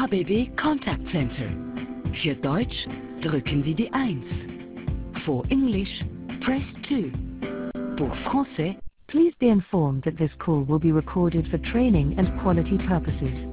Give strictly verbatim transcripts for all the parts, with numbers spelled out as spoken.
H B B Contact Center. Für Deutsch drücken Sie die eins. For English, press two. Pour français, please be informed that this call will be recorded for training and quality purposes.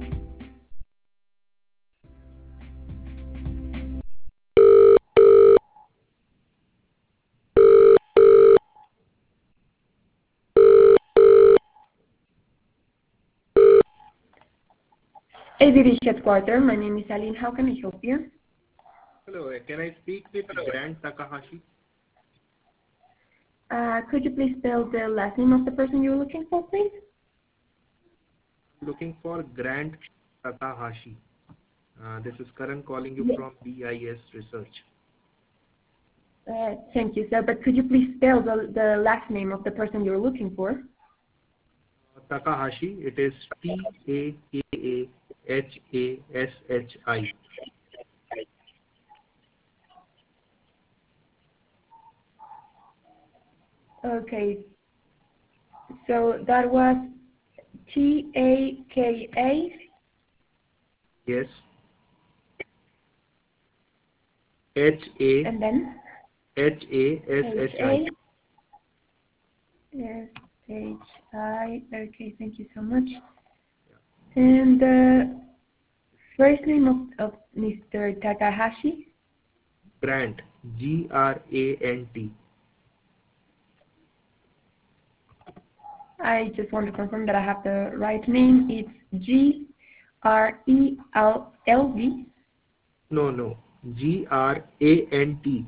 A B B headquarters. My name is Aline. How can I help you? Hello, uh, can I speak with Grant Takahashi? Uh, could you please spell the last name of the person you're looking for, please? Looking for Grant Takahashi. Uh, this is Karan calling you Yes. from B I S Research. Uh, thank you, sir. But could you please spell the, the last name of the person you're looking for? Uh, Takahashi, it is T A K A H A S H I. Okay. So that was T A K A. Yes. H A And then? H A S H I. S H I. Okay, thank you so much. And the first name of, of Mister Takahashi? Grant, G R A N T. I just want to confirm that I have the right name. It's G R E L L V. No, no. G R A N T.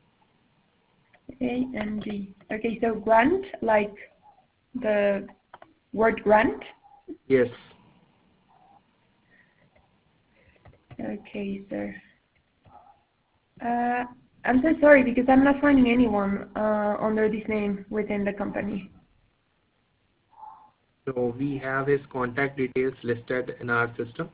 A N D. Okay, so Grant, like the word Grant? Yes. Okay, sir. Uh, I'm so sorry because I'm not finding anyone uh, under this name within the company. So we have his contact details listed in our system.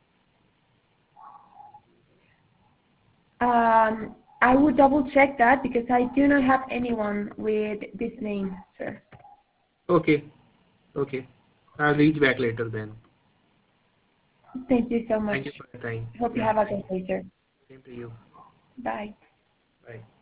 Um, I would double check that because I do not have anyone with this name, sir. Okay. Okay. I'll reach back later then. Thank you so much. Thank you for your time. Hope you Yeah. have a good day, sir. Same to you. Bye. Bye.